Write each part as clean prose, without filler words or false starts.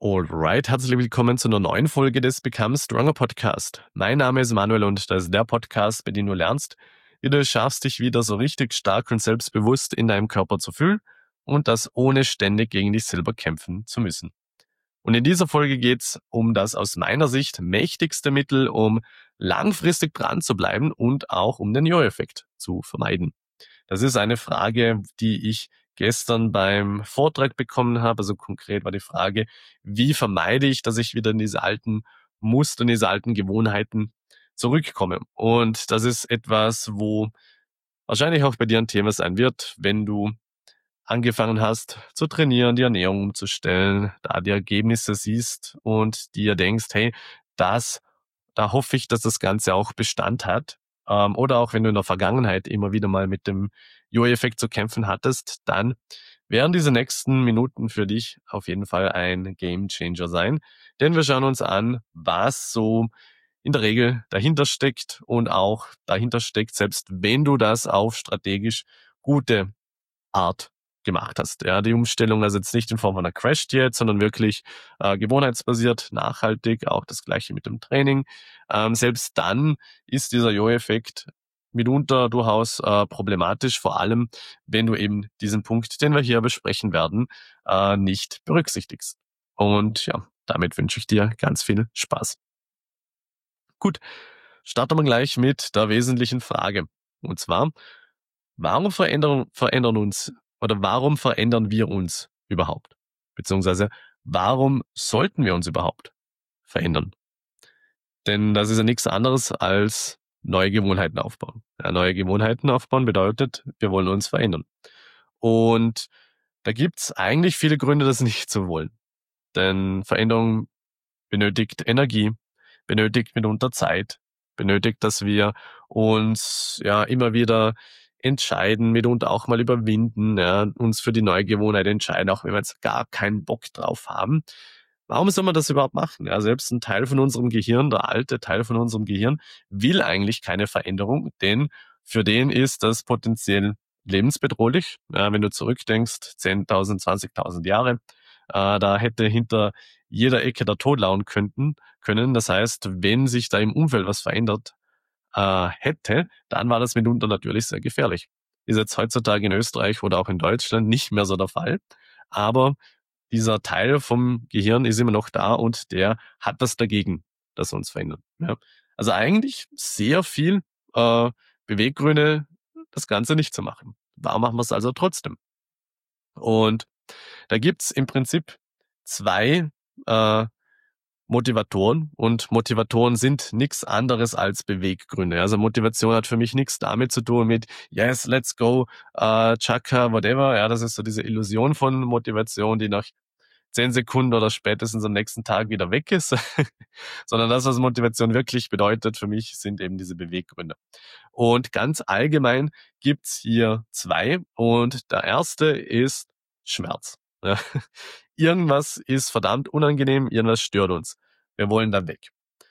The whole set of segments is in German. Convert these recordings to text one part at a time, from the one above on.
Alright, herzlich willkommen zu einer neuen Folge des Become Stronger Podcast. Mein Name ist Manuel und das ist der Podcast, bei dem du lernst, wie du es schaffst, dich wieder so richtig stark und selbstbewusst in deinem Körper zu fühlen und das ohne ständig gegen dich selber kämpfen zu müssen. Und in dieser Folge geht's um das aus meiner Sicht mächtigste Mittel, um langfristig dran zu bleiben und auch um den Jojo-Effekt zu vermeiden. Das ist eine Frage, die ich gestern beim Vortrag bekommen habe. Also konkret war die Frage, wie vermeide ich, dass ich wieder in diese alten Muster, in diese alten Gewohnheiten zurückkomme? Und das ist etwas, wo wahrscheinlich auch bei dir ein Thema sein wird, wenn du angefangen hast zu trainieren, die Ernährung umzustellen, da die Ergebnisse siehst und dir denkst, hey, das, da hoffe ich, dass das Ganze auch Bestand hat. Oder auch wenn du in der Vergangenheit immer wieder mal mit dem Jojo-Effekt zu kämpfen hattest, dann werden diese nächsten Minuten für dich auf jeden Fall ein Game-Changer sein. Denn wir schauen uns an, was so in der Regel dahinter steckt und auch dahinter steckt, selbst wenn du das auf strategisch gute Art gemacht hast. Ja, die Umstellung also jetzt nicht in Form von einer Crash-Diät, sondern wirklich gewohnheitsbasiert, nachhaltig, auch das Gleiche mit dem Training. Selbst dann ist dieser Jojo-Effekt mitunter durchaus problematisch, vor allem wenn du eben diesen Punkt, den wir hier besprechen werden, nicht berücksichtigst. Und ja, damit wünsche ich dir ganz viel Spaß. Gut, starten wir gleich mit der wesentlichen Frage. Und zwar, warum warum verändern wir uns überhaupt? Beziehungsweise, warum sollten wir uns überhaupt verändern? Denn das ist ja nichts anderes als neue Gewohnheiten aufbauen. Ja, neue Gewohnheiten aufbauen bedeutet, wir wollen uns verändern. Und da gibt's eigentlich viele Gründe, das nicht zu wollen. Denn Veränderung benötigt Energie, benötigt mitunter Zeit, benötigt, dass wir uns ja immer wieder entscheiden, mitunter auch mal überwinden, ja, uns für die neue Gewohnheit entscheiden, auch wenn wir jetzt gar keinen Bock drauf haben. Warum soll man das überhaupt machen? Ja, selbst ein Teil von unserem Gehirn, der alte Teil von unserem Gehirn, will eigentlich keine Veränderung, denn für den ist das potenziell lebensbedrohlich. Ja, wenn du zurückdenkst, 10.000, 20.000 Jahre, da hätte hinter jeder Ecke der Tod lauern können. Das heißt, wenn sich da im Umfeld was verändert hätte, dann war das mitunter natürlich sehr gefährlich. Ist jetzt heutzutage in Österreich oder auch in Deutschland nicht mehr so der Fall. Aber dieser Teil vom Gehirn ist immer noch da und der hat was dagegen, dass wir uns verändern. Ja. Also eigentlich sehr viel Beweggründe, das Ganze nicht zu machen. Warum machen wir es also trotzdem? Und da gibt's im Prinzip zwei äh, Motivatoren und Motivatoren sind nichts anderes als Beweggründe. Also Motivation hat für mich nichts damit zu tun mit yes, let's go, Chaka, whatever. Ja, das ist so diese Illusion von Motivation, die nach 10 Sekunden oder spätestens am nächsten Tag wieder weg ist. Sondern das, was Motivation wirklich bedeutet für mich, sind eben diese Beweggründe. Und ganz allgemein gibt's hier zwei und der erste ist Schmerz. Ja. Irgendwas ist verdammt unangenehm, irgendwas stört uns. Wir wollen da weg.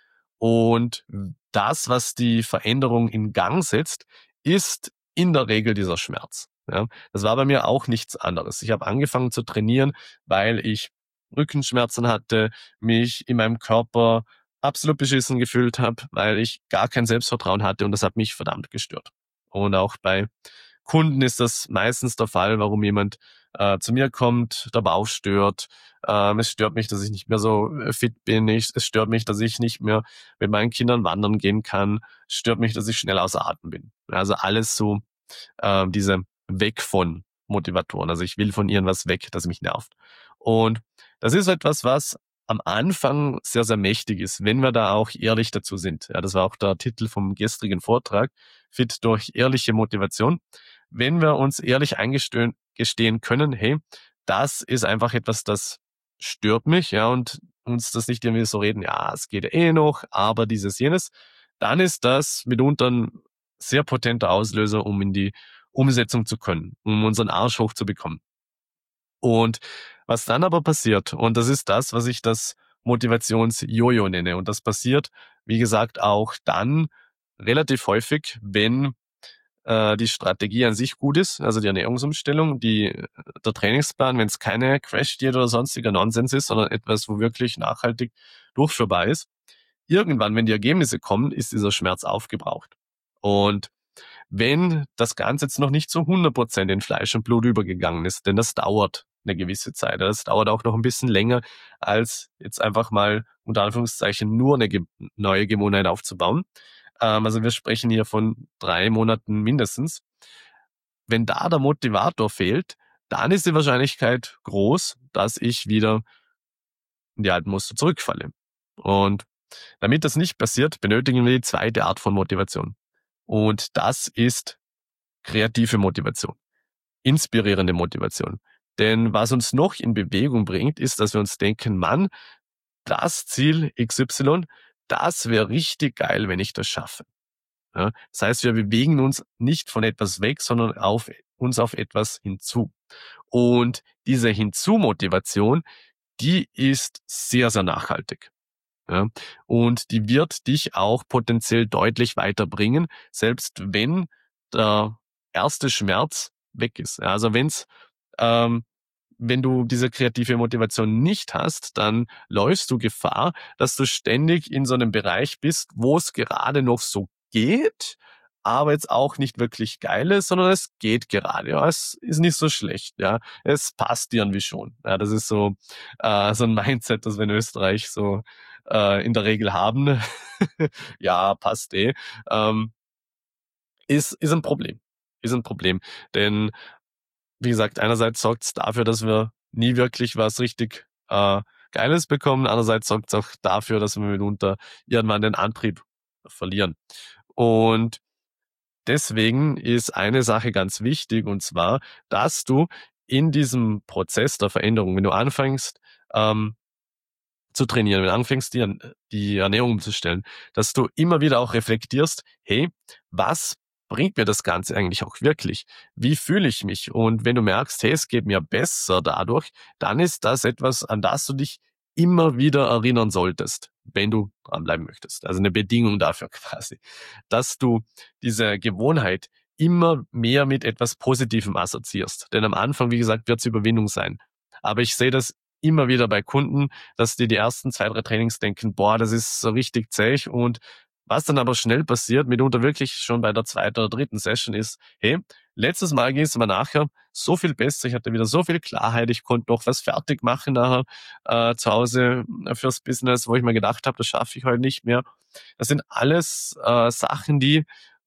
Und das, was die Veränderung in Gang setzt, ist in der Regel dieser Schmerz. Ja, das war bei mir auch nichts anderes. Ich habe angefangen zu trainieren, weil ich Rückenschmerzen hatte, mich in meinem Körper absolut beschissen gefühlt habe, weil ich gar kein Selbstvertrauen hatte und das hat mich verdammt gestört. Und auch bei Kunden ist das meistens der Fall, warum jemand zu mir kommt, der Bauch stört. Es stört mich, dass ich nicht mehr so fit bin. Es stört mich, dass ich nicht mehr mit meinen Kindern wandern gehen kann. Es stört mich, dass ich schnell außer Atem bin. Also alles so diese Weg von Motivatoren. Also ich will von irgendwas weg, das mich nervt. Und das ist etwas, was am Anfang sehr, sehr mächtig ist, wenn wir da auch ehrlich dazu sind. Ja, das war auch der Titel vom gestrigen Vortrag, Fit durch ehrliche Motivation. Wenn wir uns ehrlich eingestehen können, hey, das ist einfach etwas, das stört mich, ja, und uns das nicht irgendwie so reden, ja, es geht eh noch, aber dieses, jenes, dann ist das mitunter ein sehr potenter Auslöser, um in die Umsetzung zu können, um unseren Arsch hochzubekommen. Und was dann aber passiert, und das ist das, was ich das Motivations-Jojo nenne, und das passiert, wie gesagt, auch dann relativ häufig, wenn die Strategie an sich gut ist, also die Ernährungsumstellung, der Trainingsplan, wenn es keine Crash-Diät oder sonstiger Nonsens ist, sondern etwas, wo wirklich nachhaltig durchführbar ist. Irgendwann, wenn die Ergebnisse kommen, ist dieser Schmerz aufgebraucht. Und wenn das Ganze jetzt noch nicht zu 100% in Fleisch und Blut übergegangen ist, denn das dauert eine gewisse Zeit. Das dauert auch noch ein bisschen länger, als jetzt einfach mal unter Anführungszeichen nur eine neue Gewohnheit aufzubauen. Also wir sprechen hier von 3 Monaten mindestens. Wenn da der Motivator fehlt, dann ist die Wahrscheinlichkeit groß, dass ich wieder in die alten Muster zurückfalle. Und damit das nicht passiert, benötigen wir die zweite Art von Motivation. Und das ist kreative Motivation, inspirierende Motivation. Denn was uns noch in Bewegung bringt, ist, dass wir uns denken, Mann, das Ziel XY, das wäre richtig geil, wenn ich das schaffe. Ja, das heißt, wir bewegen uns nicht von etwas weg, sondern uns auf etwas hinzu. Und diese Hinzu-Motivation, die ist sehr, sehr nachhaltig. Ja, und die wird dich auch potenziell deutlich weiterbringen, selbst wenn der erste Schmerz weg ist. Ja, also ähm, wenn du diese kreative Motivation nicht hast, dann läufst du Gefahr, dass du ständig in so einem Bereich bist, wo es gerade noch so geht, aber jetzt auch nicht wirklich geil ist, sondern es geht gerade. Ja, es ist nicht so schlecht. Ja, es passt irgendwie schon. Ja, das ist so ein Mindset, das wir in Österreich so in der Regel haben. Ja, passt eh. Ähm, ist ein Problem. Ist ein Problem. Denn wie gesagt, einerseits sorgt es dafür, dass wir nie wirklich was richtig Geiles bekommen. Andererseits sorgt es auch dafür, dass wir mitunter irgendwann den Antrieb verlieren. Und deswegen ist eine Sache ganz wichtig, und zwar, dass du in diesem Prozess der Veränderung, wenn du anfängst zu trainieren, wenn du anfängst, die Ernährung umzustellen, dass du immer wieder auch reflektierst, hey, was bringt mir das Ganze eigentlich auch wirklich? Wie fühle ich mich? Und wenn du merkst, hey, es geht mir besser dadurch, dann ist das etwas, an das du dich immer wieder erinnern solltest, wenn du dranbleiben möchtest. Also eine Bedingung dafür quasi, dass du diese Gewohnheit immer mehr mit etwas Positivem assoziierst. Denn am Anfang, wie gesagt, wird es Überwindung sein. Aber ich sehe das immer wieder bei Kunden, dass die ersten 2, 3 Trainings denken, boah, das ist so richtig zäh. Und was dann aber schnell passiert, mitunter wirklich schon bei der 2. oder 3. Session ist, hey, letztes Mal ging es mir nachher so viel besser, ich hatte wieder so viel Klarheit, ich konnte noch was fertig machen nachher zu Hause fürs Business, wo ich mir gedacht habe, das schaffe ich heute nicht mehr. Das sind alles Sachen, die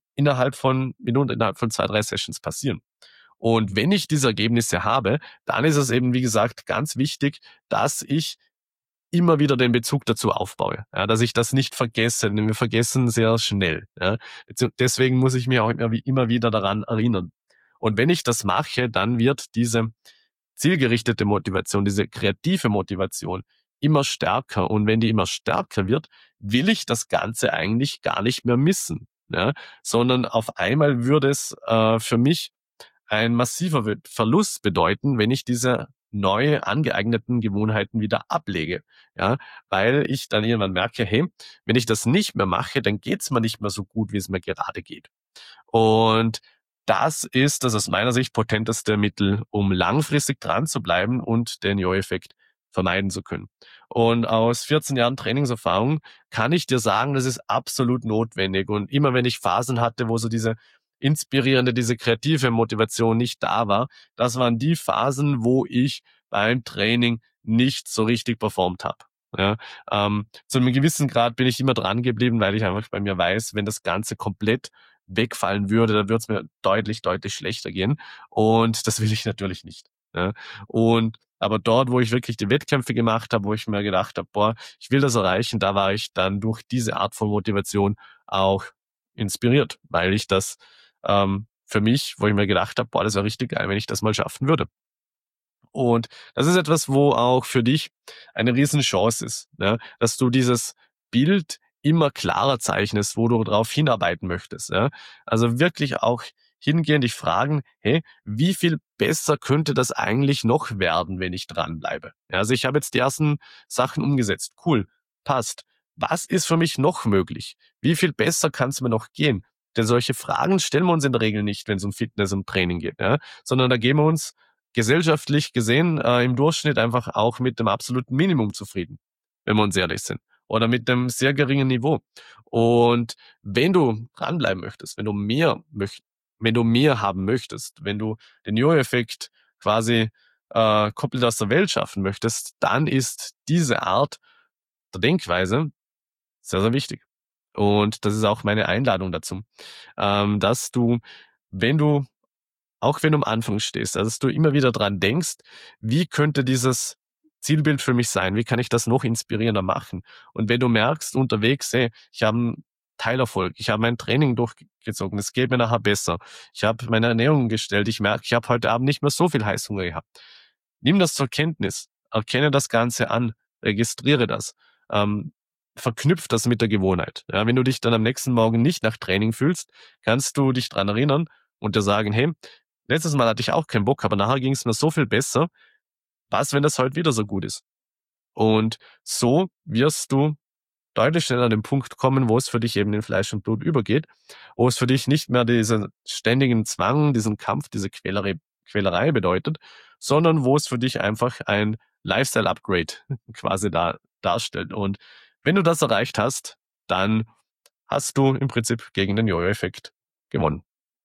innerhalb von 2, 3 Sessions passieren. Und wenn ich diese Ergebnisse habe, dann ist es eben, wie gesagt, ganz wichtig, dass ich immer wieder den Bezug dazu aufbaue, ja, dass ich das nicht vergesse, denn wir vergessen sehr schnell. Ja. Deswegen muss ich mich auch immer wieder daran erinnern. Und wenn ich das mache, dann wird diese zielgerichtete Motivation, diese kreative Motivation immer stärker. Und wenn die immer stärker wird, will ich das Ganze eigentlich gar nicht mehr missen, ja, sondern auf einmal würde es für mich ein massiver Verlust bedeuten, wenn ich diese neu angeeigneten Gewohnheiten wieder ablege. Ja, weil ich dann irgendwann merke, hey, wenn ich das nicht mehr mache, dann geht's mir nicht mehr so gut, wie es mir gerade geht. Und das ist das aus meiner Sicht potenteste Mittel, um langfristig dran zu bleiben und den Jojo-Effekt vermeiden zu können. Und aus 14 Jahren Trainingserfahrung kann ich dir sagen, das ist absolut notwendig. Und immer wenn ich Phasen hatte, wo so diese inspirierende, diese kreative Motivation nicht da war, das waren die Phasen, wo ich beim Training nicht so richtig performt habe. Ja, zu einem gewissen Grad bin ich immer dran geblieben, weil ich einfach bei mir weiß, wenn das Ganze komplett wegfallen würde, dann würde es mir deutlich, deutlich schlechter gehen. Und das will ich natürlich nicht. Ja. Und aber dort, wo ich wirklich die Wettkämpfe gemacht habe, wo ich mir gedacht habe, boah, ich will das erreichen, da war ich dann durch diese Art von Motivation auch inspiriert, weil ich das für mich, wo ich mir gedacht habe, boah, das wäre richtig geil, wenn ich das mal schaffen würde. Und das ist etwas, wo auch für dich eine Riesenchance ist, ne? Dass du dieses Bild immer klarer zeichnest, wo du darauf hinarbeiten möchtest. Ja? Also wirklich auch hingehen, dich fragen, hey, wie viel besser könnte das eigentlich noch werden, wenn ich dranbleibe? Ja, also ich habe jetzt die ersten Sachen umgesetzt. Cool, passt. Was ist für mich noch möglich? Wie viel besser kann es mir noch gehen? Denn solche Fragen stellen wir uns in der Regel nicht, wenn es um Fitness und Training geht, ja? Sondern da geben wir uns gesellschaftlich gesehen im Durchschnitt einfach auch mit dem absoluten Minimum zufrieden, wenn wir uns ehrlich sind. Oder mit einem sehr geringen Niveau. Und wenn du dranbleiben möchtest, wenn du mehr haben möchtest, wenn du den Jojo-Effekt quasi komplett aus der Welt schaffen möchtest, dann ist diese Art der Denkweise sehr, sehr wichtig. Und das ist auch meine Einladung dazu, dass du, wenn du auch wenn du am Anfang stehst, also dass du immer wieder dran denkst, wie könnte dieses Zielbild für mich sein? Wie kann ich das noch inspirierender machen? Und wenn du merkst unterwegs, hey, ich habe einen Teilerfolg, ich habe mein Training durchgezogen, es geht mir nachher besser, ich habe meine Ernährung gestellt, ich merke, ich habe heute Abend nicht mehr so viel Heißhunger gehabt. Nimm das zur Kenntnis, erkenne das Ganze an, registriere das, ähm, verknüpf das mit der Gewohnheit. Ja, wenn du dich dann am nächsten Morgen nicht nach Training fühlst, kannst du dich dran erinnern und dir sagen, hey, letztes Mal hatte ich auch keinen Bock, aber nachher ging es mir so viel besser. Was, wenn das heute wieder so gut ist? Und so wirst du deutlich schneller an den Punkt kommen, wo es für dich eben in Fleisch und Blut übergeht, wo es für dich nicht mehr diesen ständigen Zwang, diesen Kampf, diese Quälerei bedeutet, sondern wo es für dich einfach ein Lifestyle-Upgrade quasi darstellt. Und wenn du das erreicht hast, dann hast du im Prinzip gegen den Jojo-Effekt gewonnen.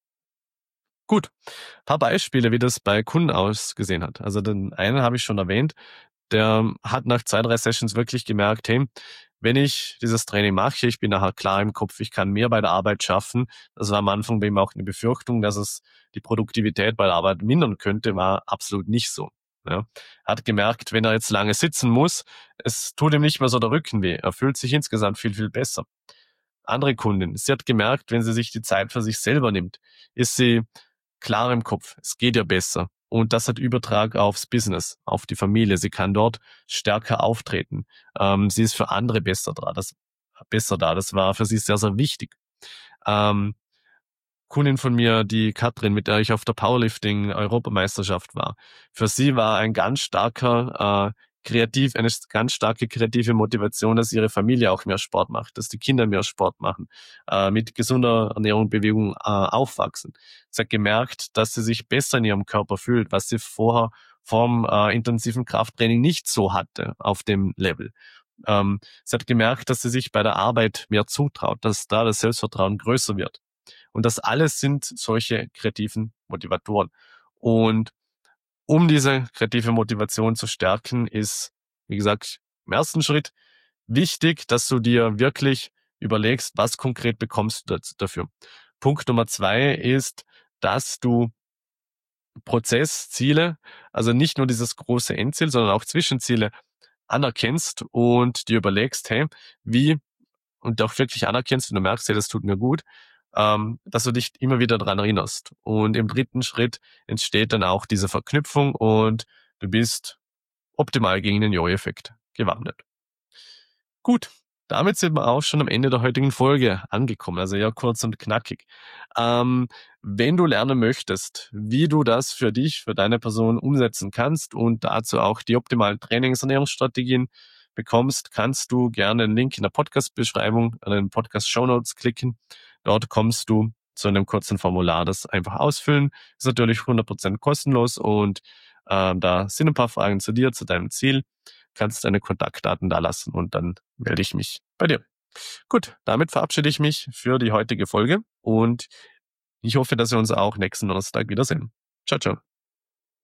Gut, paar Beispiele, wie das bei Kunden ausgesehen hat. Also den einen habe ich schon erwähnt, der hat nach 2, 3 Sessions wirklich gemerkt, hey, wenn ich dieses Training mache, ich bin nachher klar im Kopf, ich kann mehr bei der Arbeit schaffen. Das war am Anfang bei ihm auch eine Befürchtung, dass es die Produktivität bei der Arbeit mindern könnte, war absolut nicht so. Ja. Hat gemerkt, wenn er jetzt lange sitzen muss, es tut ihm nicht mehr so der Rücken weh. Er fühlt sich insgesamt viel, viel besser. Andere Kundin, sie hat gemerkt, wenn sie sich die Zeit für sich selber nimmt, ist sie klar im Kopf. Es geht ihr besser. Und das hat Übertrag aufs Business, auf die Familie. Sie kann dort stärker auftreten. Sie ist für andere besser da. Das war für sie sehr, sehr wichtig. Ähm, Kundin von mir, die Katrin, mit der ich auf der Powerlifting-Europameisterschaft war. Für sie war eine ganz starke kreative Motivation, dass ihre Familie auch mehr Sport macht, dass die Kinder mehr Sport machen, mit gesunder Ernährung und Bewegung aufwachsen. Sie hat gemerkt, dass sie sich besser in ihrem Körper fühlt, was sie vorher vom intensiven Krafttraining nicht so hatte auf dem Level. Sie hat gemerkt, dass sie sich bei der Arbeit mehr zutraut, dass da das Selbstvertrauen größer wird. Und das alles sind solche kreativen Motivatoren. Und um diese kreative Motivation zu stärken, ist, wie gesagt, im ersten Schritt wichtig, dass du dir wirklich überlegst, was konkret bekommst du dafür. Punkt Nummer 2 ist, dass du Prozessziele, also nicht nur dieses große Endziel, sondern auch Zwischenziele anerkennst und dir überlegst, hey, wie und auch wirklich anerkennst, wenn du merkst, hey, das tut mir gut, dass du dich immer wieder daran erinnerst. Und im dritten Schritt entsteht dann auch diese Verknüpfung und du bist optimal gegen den Jojo-Effekt gewappnet. Gut, damit sind wir auch schon am Ende der heutigen Folge angekommen, also ja kurz und knackig. Ähm, Wenn du lernen möchtest, wie du das für dich, für deine Person umsetzen kannst und dazu auch die optimalen Trainingsernährungsstrategien bekommst, kannst du gerne den Link in der Podcast-Beschreibung, an den Podcast-Shownotes klicken. Dort kommst du zu einem kurzen Formular, das einfach ausfüllen. Ist natürlich 100% kostenlos und da sind ein paar Fragen zu dir, zu deinem Ziel. Kannst deine Kontaktdaten da lassen und dann melde ich mich bei dir. Gut, damit verabschiede ich mich für die heutige Folge und ich hoffe, dass wir uns auch nächsten Donnerstag wiedersehen. Ciao, ciao.